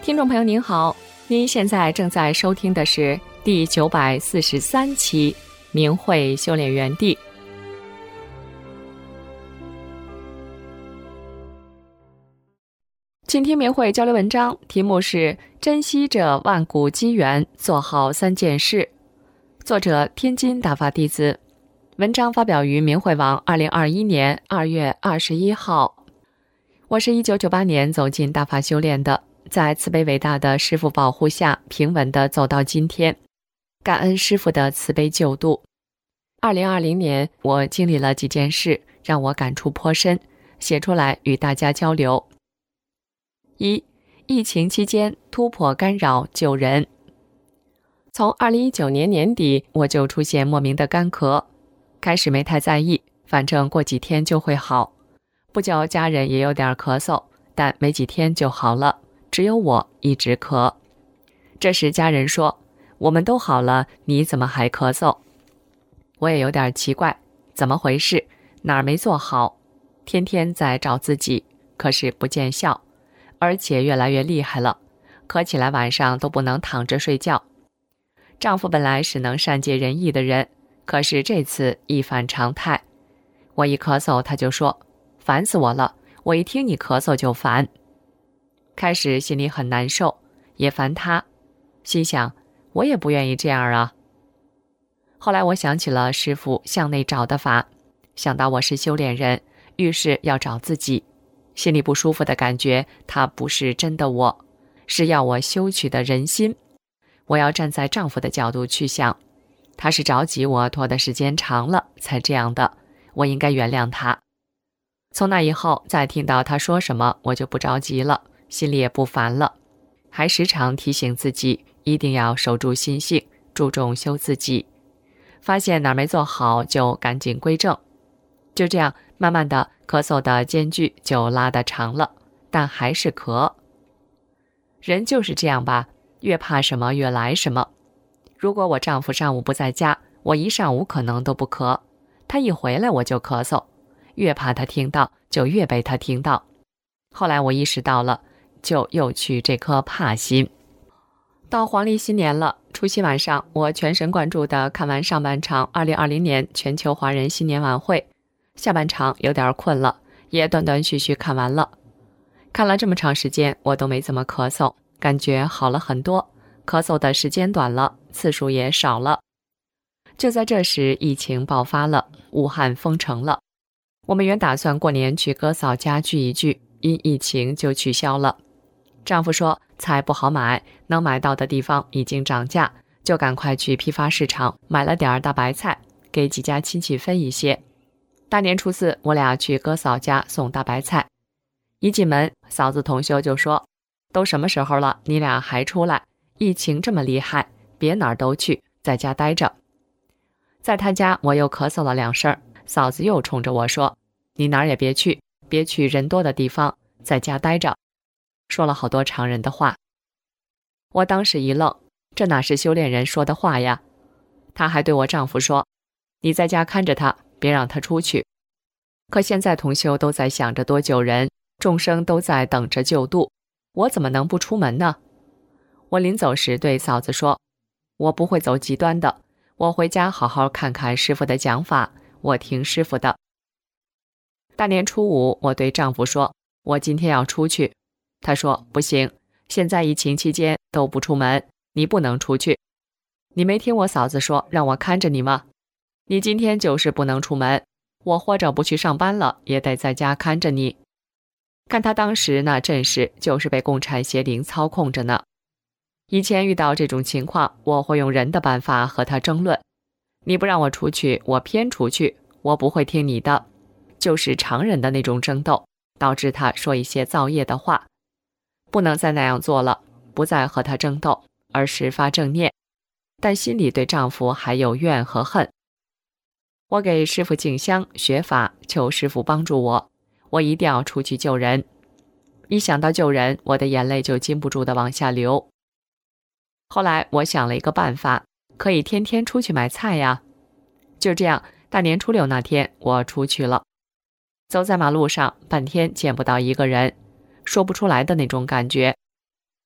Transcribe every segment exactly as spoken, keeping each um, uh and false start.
听众朋友您好，您现在正在收听的是第九百四十三期明慧修炼园地。请听明慧交流文章，题目是珍惜着万古机缘，做好三件事。作者天津大法弟子。文章发表于明慧网二零二一年二月二十一号。我是一九九八年走进大法修炼的，在慈悲伟大的师父保护下，平稳地走到今天。感恩师父的慈悲救度。二零二零年，我经历了几件事，让我感触颇深，写出来与大家交流。一、疫情期间突破干扰救人。从二零一九年年底，我就出现莫名的干咳，开始没太在意，反正过几天就会好。不久家人也有点咳嗽，但没几天就好了，只有我一直咳。这时家人说，我们都好了，你怎么还咳嗽？我也有点奇怪，怎么回事？哪儿没做好？天天在找自己，可是不见效，而且越来越厉害了，咳起来晚上都不能躺着睡觉。丈夫本来是能善解人意的人，可是这次一反常态。我一咳嗽他就说，烦死我了，我一听你咳嗽就烦。开始心里很难受，也烦他，心想我也不愿意这样啊。后来我想起了师父向内找的法，想到我是修炼人，遇事要找自己，心里不舒服的感觉，他不是真的我，是要我修取的人心。我要站在丈夫的角度去想，他是着急我拖的时间长了才这样的，我应该原谅他。从那以后，再听到他说什么，我就不着急了，心里也不烦了，还时常提醒自己一定要守住心性，注重修自己。发现哪儿没做好就赶紧归正。就这样慢慢的，咳嗽的间距就拉得长了，但还是咳。人就是这样吧，越怕什么越来什么。如果我丈夫上午不在家，我一上午可能都不咳，他一回来我就咳嗽，越怕他听到就越被他听到。后来我意识到了，就又去这颗怕心。到黄历新年了，除夕晚上我全神贯注地看完上半场二零二零年全球华人新年晚会，下半场有点困了，也断断续续看完了。看了这么长时间，我都没怎么咳嗽，感觉好了很多，咳嗽的时间短了，次数也少了。就在这时，疫情爆发了，武汉封城了。我们原打算过年去哥嫂家聚一聚，因疫情就取消了。丈夫说菜不好买，能买到的地方已经涨价，就赶快去批发市场买了点大白菜，给几家亲戚分一些。大年初四，我俩去哥嫂家送大白菜。一进门，嫂子同修就说，都什么时候了，你俩还出来？疫情这么厉害，别哪儿都去，在家待着。在他家，我又咳嗽了两声，嫂子又冲着我说，你哪儿也别去，别去人多的地方，在家待着。说了好多常人的话。我当时一愣，这哪是修炼人说的话呀？她还对我丈夫说，你在家看着他，别让他出去。可现在同修都在想着多救人，众生都在等着救度，我怎么能不出门呢？我临走时对嫂子说，我不会走极端的，我回家好好看看师父的讲法，我听师父的。大年初五，我对丈夫说，我今天要出去。他说，不行，现在疫情期间都不出门，你不能出去。你没听我嫂子说让我看着你吗？你今天就是不能出门，我或者不去上班了，也得在家看着你。看他当时那阵势，就是被共产邪灵操控着呢。以前遇到这种情况，我会用人的办法和他争论，你不让我出去，我偏出去，我不会听你的，就是常人的那种争斗，导致他说一些造业的话。不能再那样做了，不再和他争斗，而是发正念，但心里对丈夫还有怨和恨。我给师父敬香学法，求师父帮助我，我一定要出去救人。一想到救人，我的眼泪就禁不住地往下流。后来我想了一个办法，可以天天出去买菜呀。就这样，大年初六那天我出去了，走在马路上，半天见不到一个人，说不出来的那种感觉。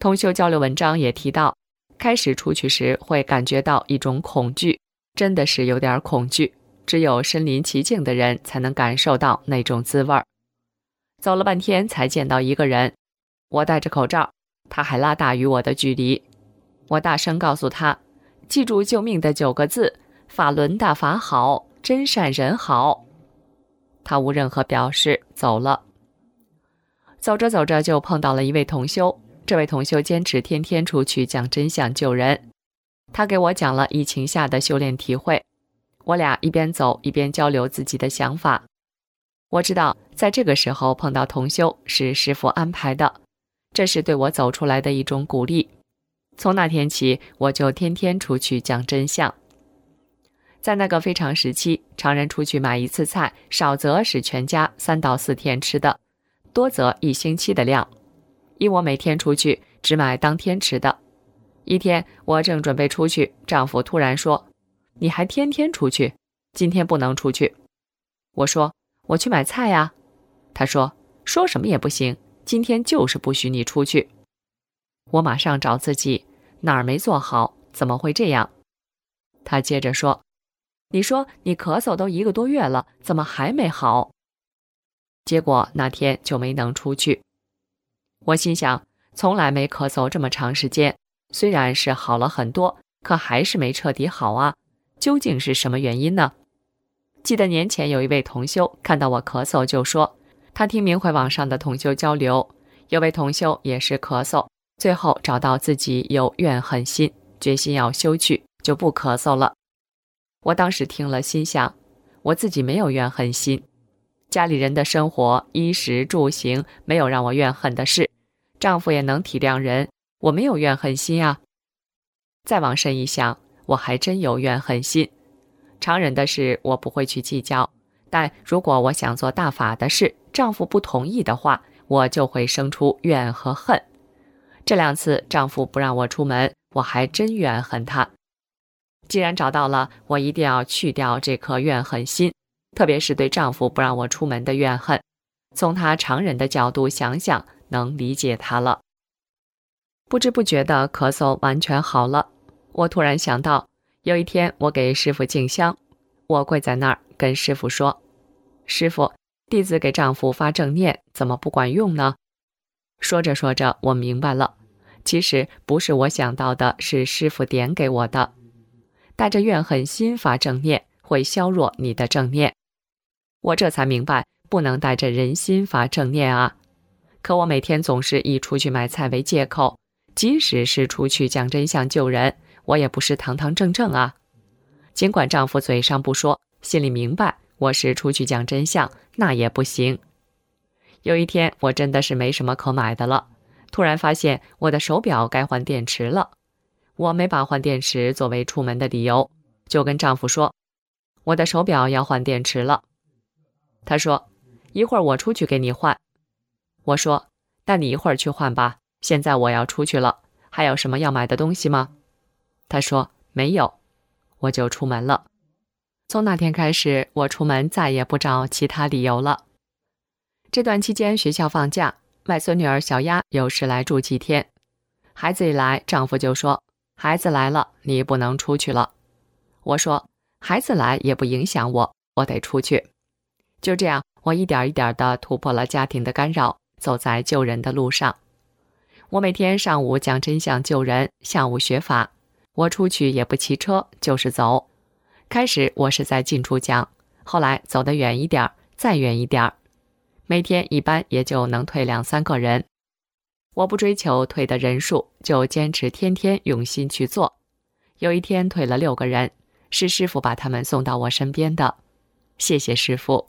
同修交流文章也提到，开始出去时会感觉到一种恐惧，真的是有点恐惧，只有身临其境的人才能感受到那种滋味。走了半天才见到一个人，我戴着口罩，他还拉大与我的距离。我大声告诉他，记住救命的九个字，法轮大法好，真善人好。他无任何表示，走了。走着走着就碰到了一位同修，这位同修坚持天天出去讲真相救人。他给我讲了疫情下的修炼体会，我俩一边走一边交流自己的想法。我知道在这个时候碰到同修是师父安排的，这是对我走出来的一种鼓励。从那天起，我就天天出去讲真相。在那个非常时期，常人出去买一次菜，少则是全家三到四天吃的，多则一星期的量。以我每天出去只买当天吃的。一天我正准备出去，丈夫突然说，你还天天出去，今天不能出去。我说，我去买菜呀。他说，说什么也不行，今天就是不许你出去。我马上找自己哪儿没做好，怎么会这样？他接着说，你说你咳嗽都一个多月了，怎么还没好？结果那天就没能出去。我心想，从来没咳嗽这么长时间，虽然是好了很多，可还是没彻底好啊，究竟是什么原因呢？记得年前有一位同修看到我咳嗽就说，他听明慧网上的同修交流，有位同修也是咳嗽，最后找到自己有怨恨心，决心要修去，就不咳嗽了。我当时听了心想，我自己没有怨恨心，家里人的生活衣食住行没有让我怨恨的事，丈夫也能体谅人，我没有怨恨心啊。再往深一想，我还真有怨恨心。常人的事我不会去计较，但如果我想做大法的事，丈夫不同意的话，我就会生出怨和恨。这两次丈夫不让我出门，我还真怨恨他。既然找到了，我一定要去掉这颗怨恨心，特别是对丈夫不让我出门的怨恨。从他常人的角度想想，能理解他了。不知不觉的咳嗽完全好了。我突然想到，有一天我给师父敬香，我跪在那儿跟师父说，师父，弟子给丈夫发正念，怎么不管用呢？说着说着，我明白了，其实不是我想到的，是师父点给我的。带着怨恨心发正念，会削弱你的正念。我这才明白，不能带着人心发正念啊。可我每天总是以出去买菜为借口，即使是出去讲真相救人，我也不是堂堂正正啊。尽管丈夫嘴上不说，心里明白我是出去讲真相，那也不行。有一天我真的是没什么可买的了，突然发现我的手表该换电池了。我没把换电池作为出门的理由，就跟丈夫说，我的手表要换电池了。他说，一会儿我出去给你换。我说，那你一会儿去换吧，现在我要出去了，还有什么要买的东西吗？他说，没有。我就出门了。从那天开始，我出门再也不找其他理由了。这段期间学校放假，外孙女儿小丫有事来住几天。孩子一来，丈夫就说，孩子来了，你不能出去了。我说，孩子来也不影响我，我得出去。就这样，我一点一点地突破了家庭的干扰，走在救人的路上。我每天上午讲真相救人，下午学法。我出去也不骑车，就是走。开始我是在近处讲，后来走得远一点，再远一点。每天一般也就能退两三个人。我不追求退的人数，就坚持天天用心去做。有一天退了六个人，是师父把他们送到我身边的。谢谢师父。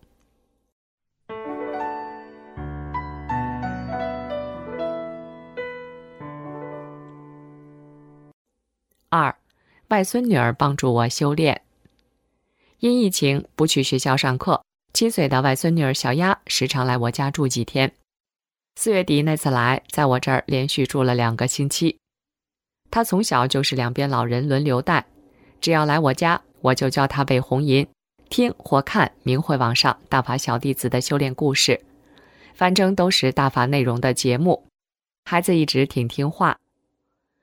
二，外孙女儿帮助我修炼。因疫情不去学校上课，七岁的外孙女儿小丫时常来我家住几天。四月底那次来，在我这儿连续住了两个星期。她从小就是两边老人轮流带，只要来我家，我就教她背红吟，听或看明慧网上大法小弟子的修炼故事，反正都是大法内容的节目。孩子一直挺听话，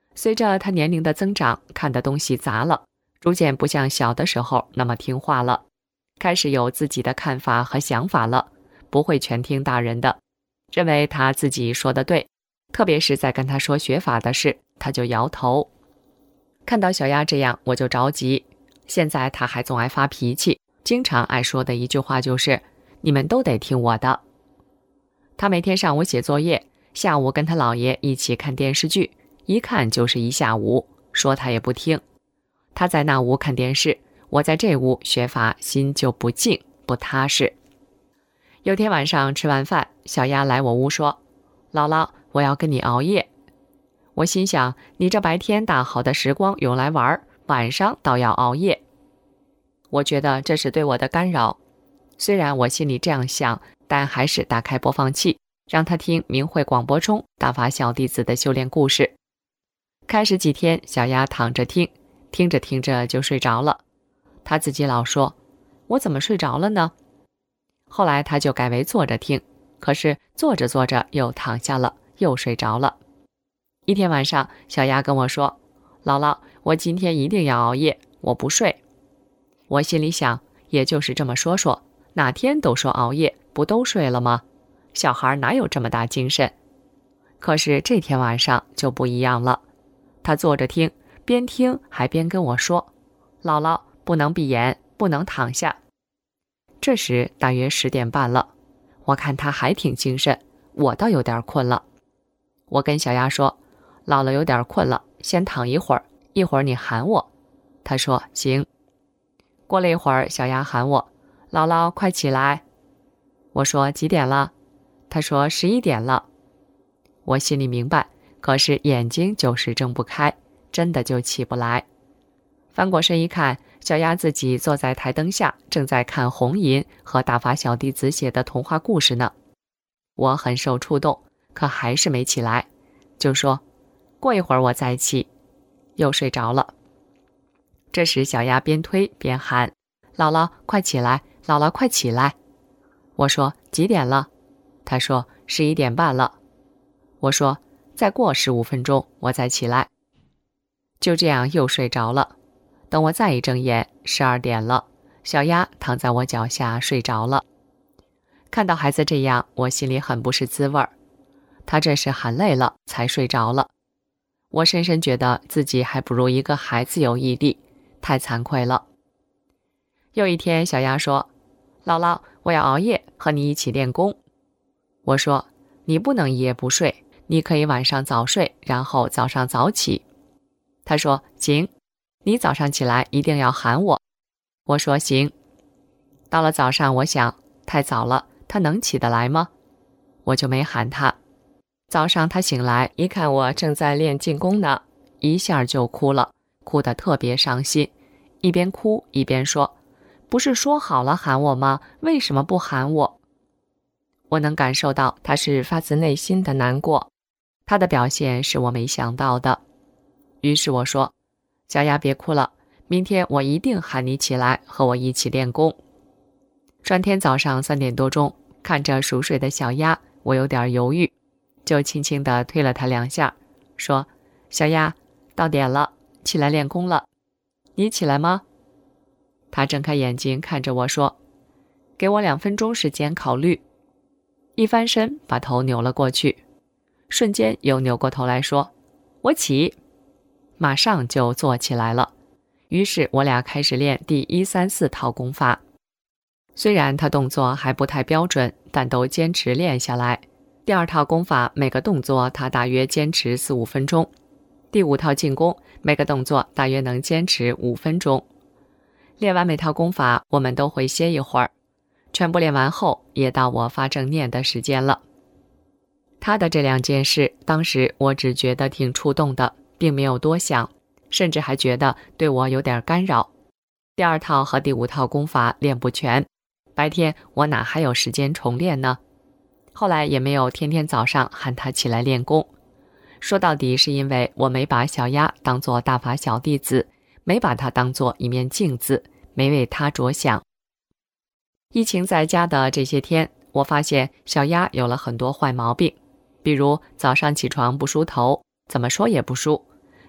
随着他年龄的增长，看的东西杂了，逐渐不像小的时候那么听话了，开始有自己的看法和想法了，不会全听大人的，认为他自己说的对，特别是在跟他说学法的事，他就摇头。看到小丫这样，我就着急。现在他还总爱发脾气，经常爱说的一句话就是你们都得听我的。他每天上午写作业，下午跟他姥爷一起看电视剧，一看就是一下午，说他也不听。他在那屋看电视，我在这屋学法，心就不静不踏实。有天晚上吃完饭，小丫来我屋说，姥姥，我要跟你熬夜。我心想，你这白天大好的时光用来玩，晚上倒要熬夜。我觉得这是对我的干扰，虽然我心里这样想，但还是打开播放器，让他听明慧广播中大法小弟子的修炼故事。开始几天，小丫躺着听，听着听着就睡着了。他自己老说，我怎么睡着了呢？后来他就改为坐着听，可是坐着坐着又躺下了，又睡着了。一天晚上，小丫跟我说，姥姥，我今天一定要熬夜，我不睡。我心里想，也就是这么说说，哪天都说熬夜，不都睡了吗？小孩哪有这么大精神？可是这天晚上就不一样了，他坐着听，边听还边跟我说，姥姥，不能闭眼，不能躺下。这时大约十点半了，我看他还挺精神，我倒有点困了。我跟小丫说，姥姥有点困了，先躺一会儿，一会儿你喊我。他说行。过了一会儿，小丫喊我，姥姥快起来。我说几点了？他说十一点了。我心里明白，可是眼睛就是睁不开，真的就起不来。翻过身一看，小丫自己坐在台灯下，正在看红银和大法小弟子写的童话故事呢。我很受触动，可还是没起来，就说过一会儿我再起，又睡着了。这时小丫边推边喊，姥姥快起来，姥姥快起来。我说几点了？他说十一点半了。我说再过十五分钟我再起来。就这样又睡着了。等我再一睁眼，十二点了，小丫躺在我脚下睡着了。看到孩子这样，我心里很不是滋味儿。他这是喊累了才睡着了。我深深觉得自己还不如一个孩子有毅力，太惭愧了。又一天，小丫说，姥姥，我要熬夜和你一起练功。我说你不能一夜不睡，你可以晚上早睡，然后早上早起。他说行，你早上起来一定要喊我。我说行。到了早上，我想太早了，他能起得来吗？我就没喊他。早上他醒来一看我正在练静功呢，一下就哭了，哭得特别伤心，一边哭一边说，不是说好了喊我吗？为什么不喊我？我能感受到他是发自内心的难过，他的表现是我没想到的。于是我说，小丫别哭了，明天我一定喊你起来和我一起练功。转天早上三点多钟，看着熟睡的小丫，我有点犹豫，就轻轻地推了他两下，说，小丫，到点了，起来练功了，你起来吗？他睁开眼睛看着我说，给我两分钟时间考虑。一翻身把头扭了过去，瞬间又扭过头来说，我起。马上就坐起来了。于是我俩开始练第一三四套功法。虽然他动作还不太标准，但都坚持练下来。第二套功法每个动作他大约坚持四五分钟。第五套静功每个动作大约能坚持五分钟。练完每套功法，我们都会歇一会儿。全部练完后，也到我发正念的时间了。他的这两件事，当时我只觉得挺触动的，并没有多想，甚至还觉得对我有点干扰。第二套和第五套功法练不全，白天我哪还有时间重练呢？后来也没有天天早上喊他起来练功。说到底是因为我没把小丫当作大法小弟子，没把他当作一面镜子，没为他着想。疫情在家的这些天，我发现小丫有了很多坏毛病，比如早上起床不梳头，怎么说也不梳，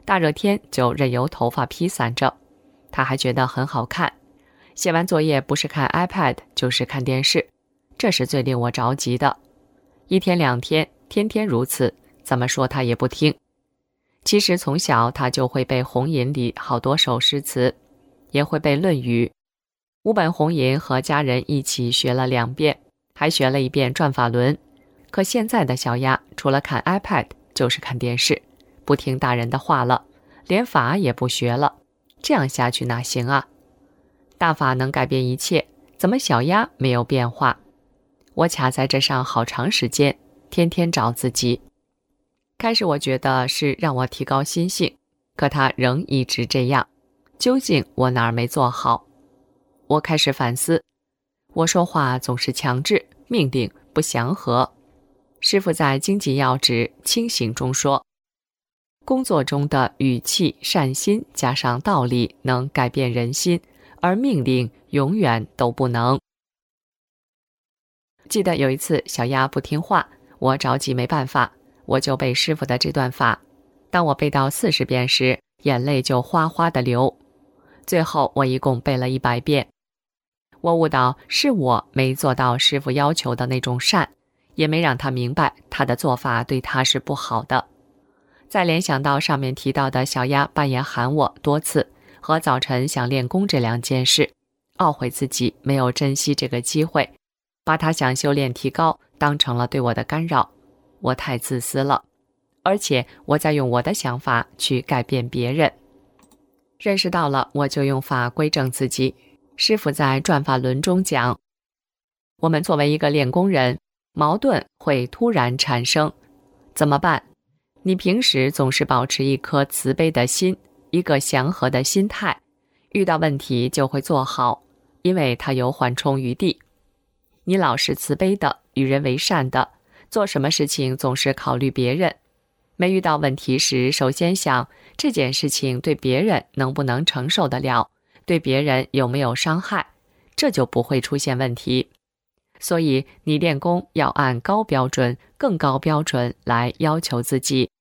大热天就任由头发披散着，他还觉得很好看。写完作业不是看 iPad 就是看电视，这是最令我着急的。一天两天，天天如此，怎么说他也不听。其实从小他就会背红吟里好多首诗词，也会背论语。五本红吟和家人一起学了两遍，还学了一遍转法轮。可现在的小鸭除了看 iPad 就是看电视，不听大人的话了，连法也不学了，这样下去哪行啊？大法能改变一切，怎么小鸭没有变化？我卡在这上好长时间，天天找自己。开始我觉得是让我提高心性，可它仍一直这样，究竟我哪儿没做好？我开始反思，我说话总是强制、命令、不祥和。师父在《经济要旨清醒》中说，工作中的语气、善心加上道理能改变人心，而命令永远都不能。记得有一次小鸭不听话，我着急没办法，我就背师父的这段法。当我背到四十遍时，眼泪就哗哗地流。最后我一共背了一百遍。我悟到是我没做到师父要求的那种善，也没让他明白他的做法对他是不好的。再联想到上面提到的小鸭半夜喊我多次，和早晨想练功这两件事，懊悔自己没有珍惜这个机会，把他想修炼提高当成了对我的干扰。我太自私了，而且我在用我的想法去改变别人。认识到了，我就用法归正自己。师父在转法轮中讲，我们作为一个练功人，矛盾会突然产生，怎么办？你平时总是保持一颗慈悲的心，一个祥和的心态，遇到问题就会做好，因为它有缓冲余地。你老是慈悲的，与人为善的，做什么事情总是考虑别人，没遇到问题时，首先想这件事情对别人能不能承受得了，对别人有没有伤害，这就不会出现问题。所以你练功要按高标准、更高标准来要求自己。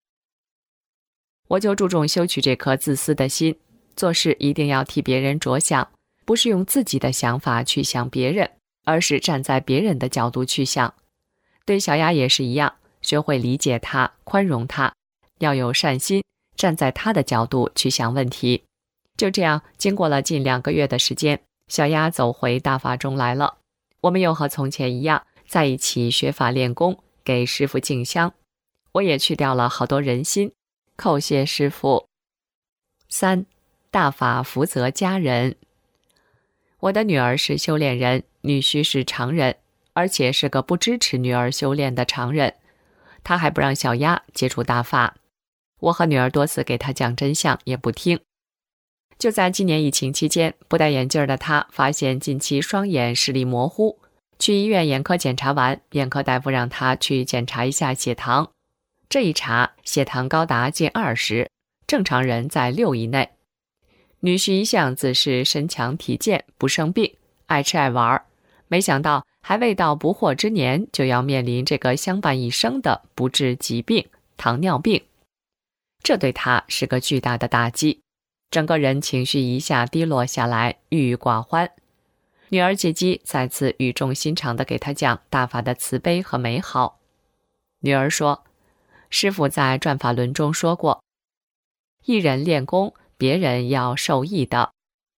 我就注重修取这颗自私的心，做事一定要替别人着想，不是用自己的想法去想别人，而是站在别人的角度去想。对小鸭也是一样，学会理解他，宽容他，要有善心，站在他的角度去想问题。就这样，经过了近两个月的时间，小鸭走回大法中来了。我们又和从前一样，在一起学法练功，给师父敬香。我也去掉了好多人心，叩谢师父。三，大法福泽家人。我的女儿是修炼人，女婿是常人，而且是个不支持女儿修炼的常人。他还不让小鸭接触大法。我和女儿多次给他讲真相，也不听。就在今年疫情期间，不戴眼镜的他发现近期双眼视力模糊，去医院眼科检查完，眼科大夫让他去检查一下血糖。这一查，血糖高达近二十，正常人在六以内。女婿一向自是身强体健，不生病，爱吃爱玩，没想到还未到不惑之年，就要面临这个相伴一生的不治疾病——糖尿病。这对他是个巨大的打击，整个人情绪一下低落下来，郁郁寡欢。女儿借机再次语重心长地给他讲大法的慈悲和美好。女儿说，师父在转法轮中说过，一人练功，别人要受益的。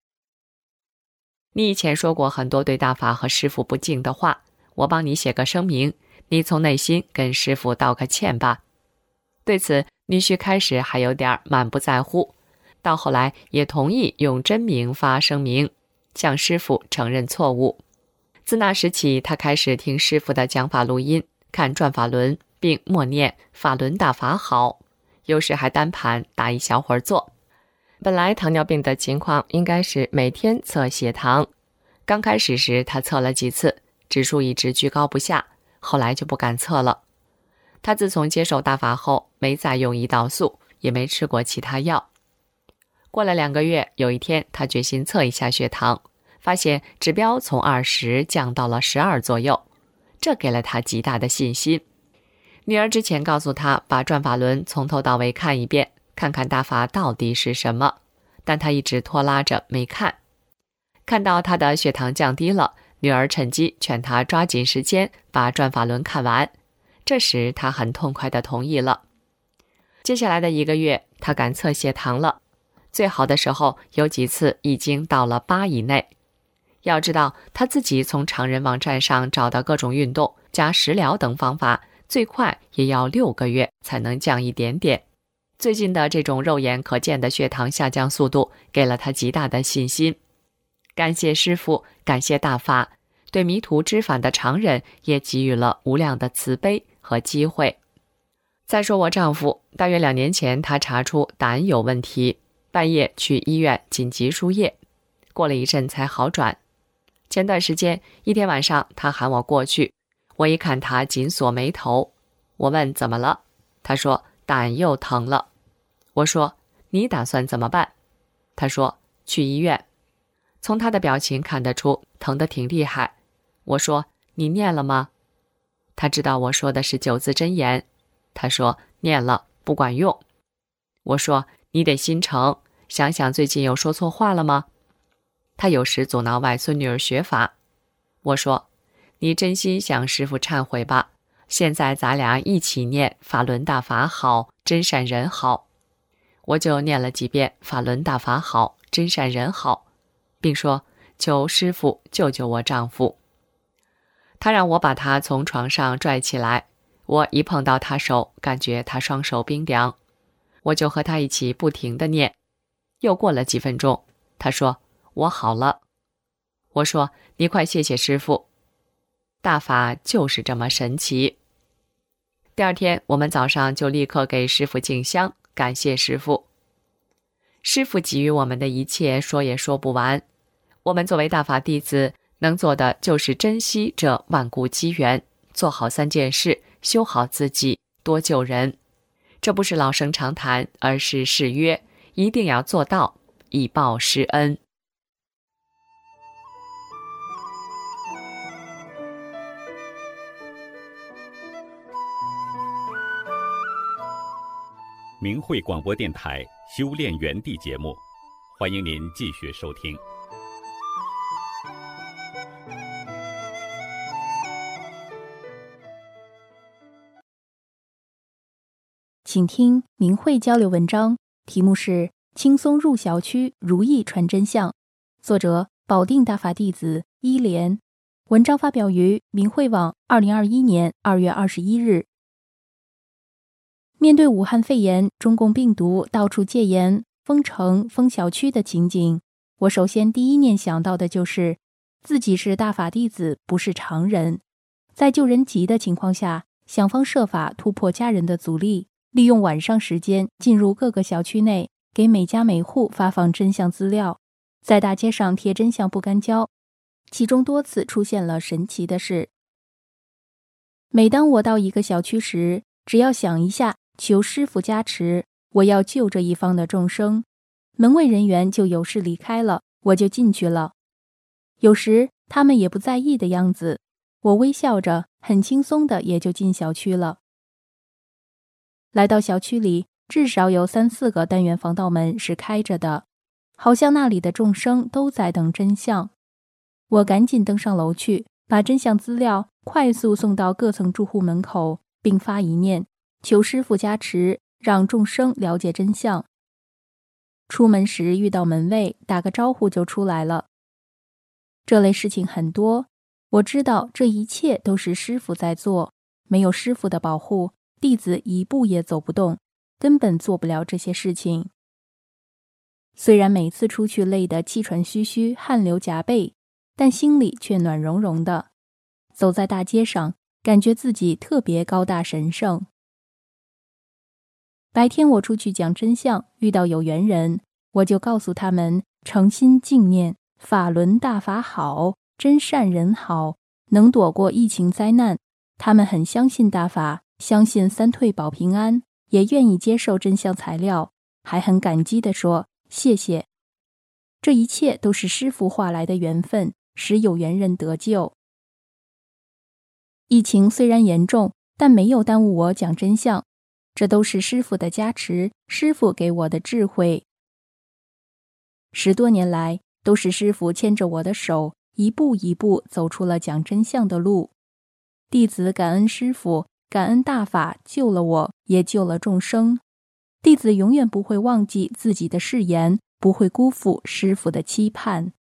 你以前说过很多对大法和师父不敬的话，我帮你写个声明，你从内心跟师父道个歉吧。对此，女婿开始还有点满不在乎，到后来也同意用真名发声明，向师父承认错误。自那时起，他开始听师父的讲法录音，看转法轮，并默念法轮大法好，有时还单盘打一小会儿坐。本来糖尿病的情况应该是每天测血糖，刚开始时他测了几次，指数一直居高不下，后来就不敢测了。他自从接受大法后，没再用胰岛素，也没吃过其他药。过了两个月，有一天他决心测一下血糖，发现指标从二十降到了十二左右，这给了他极大的信心。女儿之前告诉他把转法轮从头到尾看一遍， 看看大法到底是什么，但他一直拖拉着没看。看到他的血糖降低了，女儿趁机劝他抓紧时间把转法轮看完，这时他很痛快地同意了。接下来的一个月，他敢测血糖了，最好的时候有几次已经到了八以内。要知道，他自己从常人网站上找到各种运动加食疗等方法，最快也要六个月才能降一点点。最近的这种肉眼可见的血糖下降速度，给了他极大的信心。感谢师父，感谢大法，对迷途知返的常人也给予了无量的慈悲和机会。再说我丈夫，大约两年前他查出胆有问题，半夜去医院紧急输液，过了一阵才好转。前段时间一天晚上，他喊我过去，我一看他紧锁眉头，我问怎么了，他说胆又疼了。我说你打算怎么办？他说去医院。从他的表情看得出疼得挺厉害。我说你念了吗？他知道我说的是九字真言，他说念了不管用。我说你得心诚，想想最近有说错话了吗？他有时阻挠外孙女儿学法。我说你真心向师父忏悔吧，现在咱俩一起念法轮大法好，真善人好。我就念了几遍法轮大法好，真善人好，并说求师父救救我丈夫。他让我把他从床上拽起来，我一碰到他手，感觉他双手冰凉，我就和他一起不停地念。又过了几分钟，他说我好了。我说你快谢谢师父。大法就是这么神奇。第二天我们早上就立刻给师父敬香，感谢师父。师父给予我们的一切说也说不完，我们作为大法弟子能做的就是珍惜这万古机缘，做好三件事，修好自己，多救人。这不是老生常谈，而是誓约，一定要做到，以报师恩。 明慧广播电台修炼园地节目，欢迎您继续收听。 请听明慧交流文章，题目是《轻松入小区，如意传真相》，作者保定大法弟子一莲，文章发表于明慧网二零二一年二月二十一日。面对武汉肺炎、中共病毒到处戒严、封城、封小区的情景，我首先第一念想到的就是自己是大法弟子，不是常人。在救人急的情况下，想方设法突破家人的阻力，利用晚上时间进入各个小区内，给每家每户发放真相资料，在大街上贴真相不干胶。其中多次出现了神奇的事。每当我到一个小区时，只要想一下求师父加持，我要救这一方的众生，门卫人员就有事离开了，我就进去了。有时他们也不在意的样子，我微笑着很轻松的也就进小区了。来到小区里，至少有三四个单元防盗门是开着的，好像那里的众生都在等真相。我赶紧登上楼去，把真相资料快速送到各层住户门口，并发一念求师父加持，让众生了解真相。出门时遇到门卫，打个招呼就出来了。这类事情很多，我知道这一切都是师父在做，没有师父的保护，弟子一步也走不动，根本做不了这些事情。虽然每次出去累得气喘吁吁，汗流浃背，但心里却暖融融的。走在大街上，感觉自己特别高大神圣。白天我出去讲真相，遇到有缘人，我就告诉他们诚心敬念法轮大法好，真善人好，能躲过疫情灾难。他们很相信大法，相信三退保平安，也愿意接受真相材料，还很感激地说谢谢。这一切都是师父化来的缘分，使有缘人得救。疫情虽然严重，但没有耽误我讲真相。 这都是师父的加持，师父给我的智慧。十多年来，都是师父牵着我的手，一步一步走出了讲真相的路。弟子感恩师父，感恩大法救了我，也救了众生。弟子永远不会忘记自己的誓言，不会辜负师父的期盼。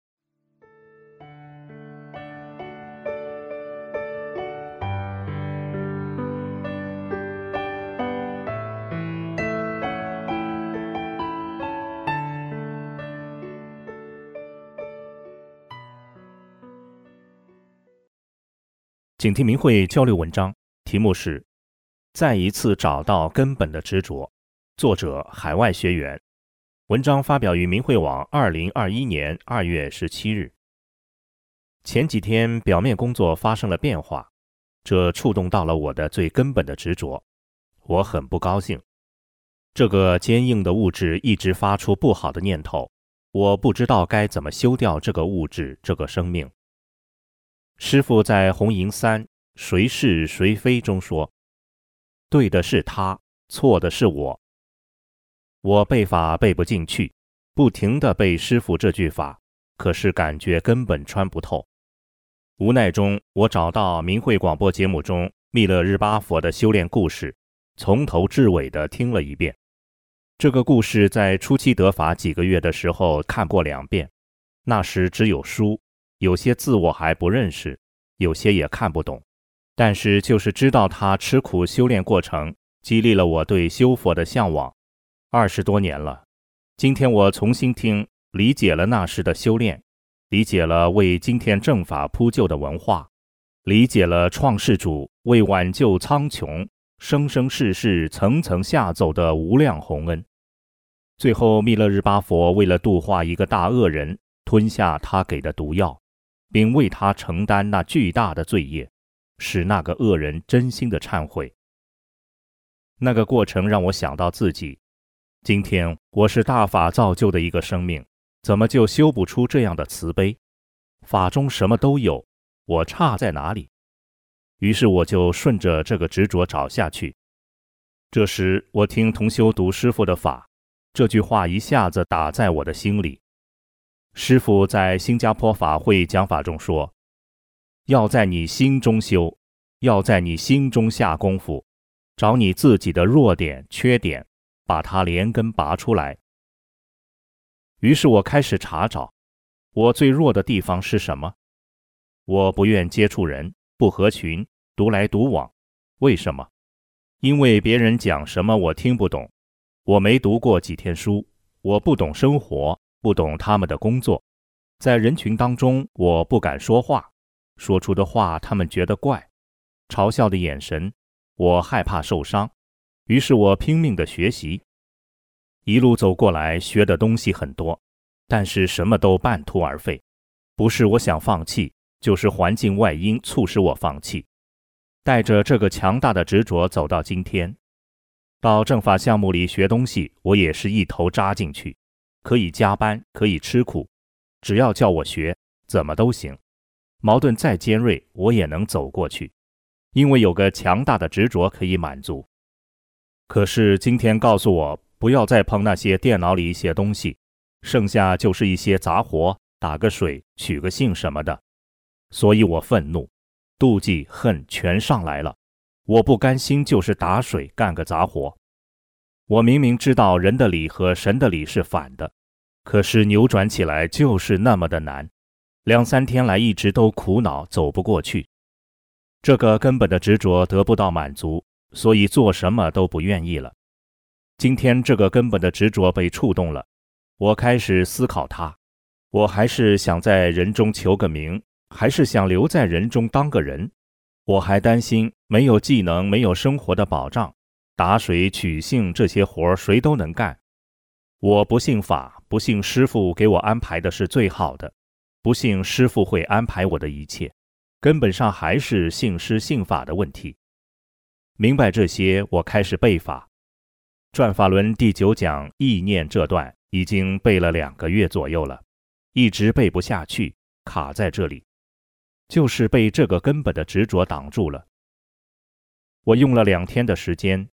请听明慧交流文章，题目是《再一次找到根本的执着》，作者海外学员。文章发表于明慧网二零二一年二月十七日。前几天表面工作发生了变化，这触动到了我的最根本的执着，我很不高兴。这个坚硬的物质一直发出不好的念头，我不知道该怎么修掉这个物质，这个生命。师父在《红银三谁是谁非》中说，对的是他，错的是我。我背法背不进去，不停地背师父这句法，可是感觉根本穿不透。无奈中，我找到明慧广播节目中密勒日巴佛的修炼故事，从头至尾地听了一遍。这个故事在初期得法几个月的时候看过两遍，那时只有书，有些字我还不认识，有些也看不懂，但是就是知道他吃苦修炼过程，激励了我对修佛的向往。二十多年了，今天我重新听，理解了那时的修炼，理解了为今天正法铺就的文化，理解了创世主为挽救苍穹，生生世世层层下走的无量宏恩。最后密勒日巴佛为了度化一个大恶人，吞下他给的毒药，并为他承担那巨大的罪业，使那个恶人真心的忏悔。那个过程让我想到自己，今天我是大法造就的一个生命，怎么就修不出这样的慈悲？法中什么都有，我差在哪里？于是我就顺着这个执着找下去。这时我听同修读师父的法，这句话一下子打在我的心里。师父在新加坡法会讲法中说，要在你心中修，要在你心中下功夫，找你自己的弱点缺点，把它连根拔出来。于是我开始查找，我最弱的地方是什么？我不愿接触人，不合群，独来独往。为什么？因为别人讲什么我听不懂，我没读过几天书，我不懂生活，不懂他们的工作。在人群当中，我不敢说话，说出的话他们觉得怪，嘲笑的眼神，我害怕受伤。于是我拼命地学习，一路走过来，学的东西很多，但是什么都半途而废，不是我想放弃，就是环境外因促使我放弃。带着这个强大的执着走到今天，到正法项目里学东西，我也是一头扎进去，可以加班，可以吃苦，只要叫我学，怎么都行。矛盾再尖锐，我也能走过去，因为有个强大的执着可以满足。可是今天告诉我，不要再碰那些电脑里一些东西，剩下就是一些杂活，打个水，取个姓什么的。所以我愤怒、妒忌、恨全上来了。我不甘心就是打水，干个杂活。我明明知道人的理和神的理是反的，可是扭转起来就是那么的难。两三天来一直都苦恼，走不过去。这个根本的执着得不到满足，所以做什么都不愿意了。今天这个根本的执着被触动了，我开始思考它。我还是想在人中求个名，还是想留在人中当个人？我还担心没有技能，没有生活的保障，打水取姓这些活谁都能干。我不信法，不信师父给我安排的是最好的，不信师父会安排我的一切，根本上还是信师信法的问题。明白这些，我开始背法。转法轮第九讲意念这段已经背了两个月左右了，一直背不下去，卡在这里，就是被这个根本的执着挡住了。我用了两天的时间，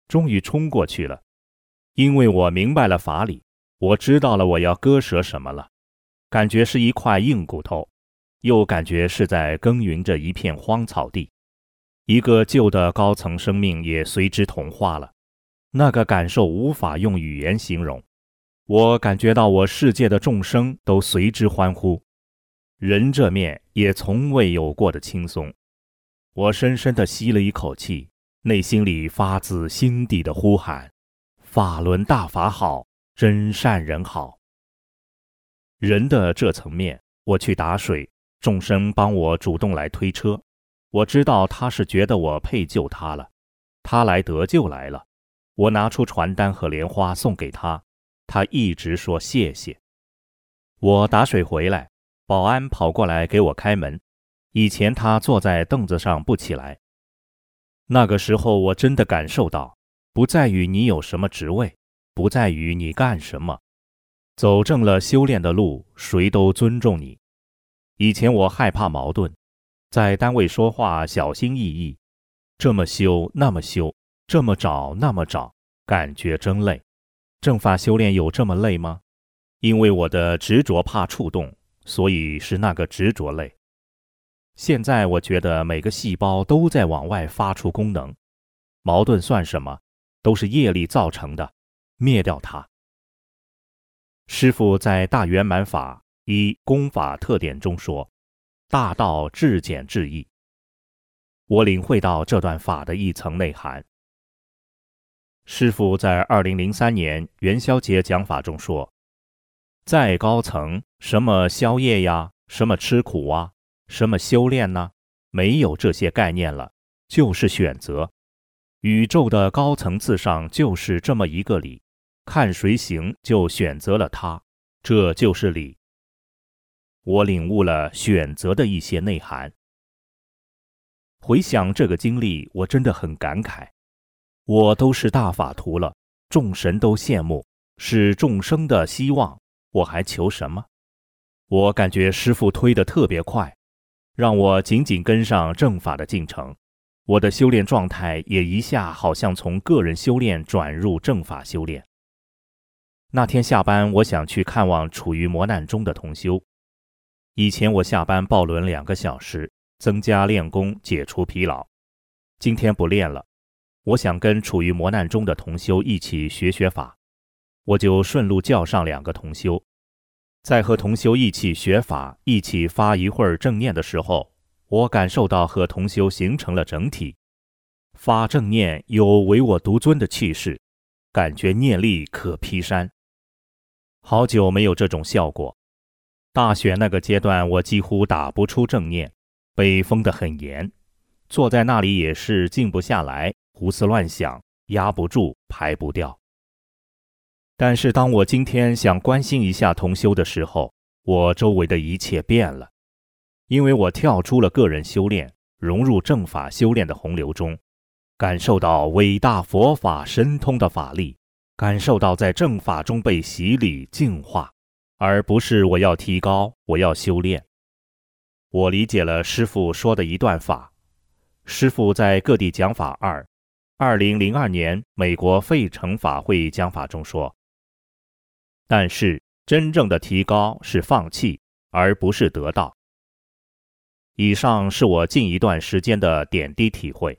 终于冲过去了。因为我明白了法理，我知道了我要割舍什么了，感觉是一块硬骨头，又感觉是在耕耘着一片荒草地，一个旧的高层生命也随之同化了。那个感受无法用语言形容，我感觉到我世界的众生都随之欢呼，人这面也从未有过的轻松。我深深地吸了一口气，内心里发自心底的呼喊：法轮大法好，真善人好。人的这层面，我去打水，众生帮我主动来推车，我知道他是觉得我配救他了，他来得救来了。我拿出传单和莲花送给他，他一直说谢谢。我打水回来，保安跑过来给我开门，以前他坐在凳子上不起来。那个时候我真的感受到，不在于你有什么职位，不在于你干什么，走正了修炼的路，谁都尊重你。以前我害怕矛盾，在单位说话小心翼翼，这么修那么修，这么找那么找，感觉真累。正法修炼有这么累吗？因为我的执着怕触动，所以是那个执着累。现在我觉得每个细胞都在往外发出功能，矛盾算什么？都是业力造成的，灭掉它。师父在大圆满法一功法特点中说，大道至简至易。我领会到这段法的一层内涵。师父在二零零三年元宵节讲法中说，再高层，什么宵夜呀，什么吃苦啊，什么修炼呢，没有这些概念了，就是选择。宇宙的高层次上就是这么一个理，看谁行就选择了它，这就是理。我领悟了选择的一些内涵。回想这个经历，我真的很感慨，我都是大法徒了，众神都羡慕，是众生的希望，我还求什么？我感觉师父推得特别快，让我紧紧跟上正法的进程。我的修炼状态也一下好像从个人修炼转入正法修炼。那天下班，我想去看望处于磨难中的同修。以前我下班抱轮两个小时，增加练功，解除疲劳。今天不练了，我想跟处于磨难中的同修一起学学法，我就顺路叫上两个同修。在和同修一起学法，一起发一会儿正念的时候，我感受到和同修形成了整体，发正念有唯我独尊的气势，感觉念力可劈山。好久没有这种效果。大学那个阶段，我几乎打不出正念，被封得很严，坐在那里也是静不下来，胡思乱想，压不住，排不掉。但是当我今天想关心一下同修的时候，我周围的一切变了。因为我跳出了个人修炼，融入正法修炼的洪流中，感受到伟大佛法神通的法力，感受到在正法中被洗礼净化，而不是我要提高，我要修炼。我理解了师父说的一段法。师父在各地讲法二二零零二年美国费城法会讲法中说，但是真正的提高是放弃，而不是得到。以上是我近一段时间的点滴体会。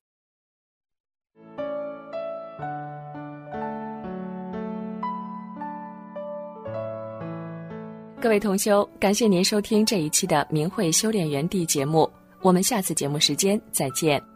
各位同修，感谢您收听这一期的明慧修炼园地节目，我们下次节目时间再见。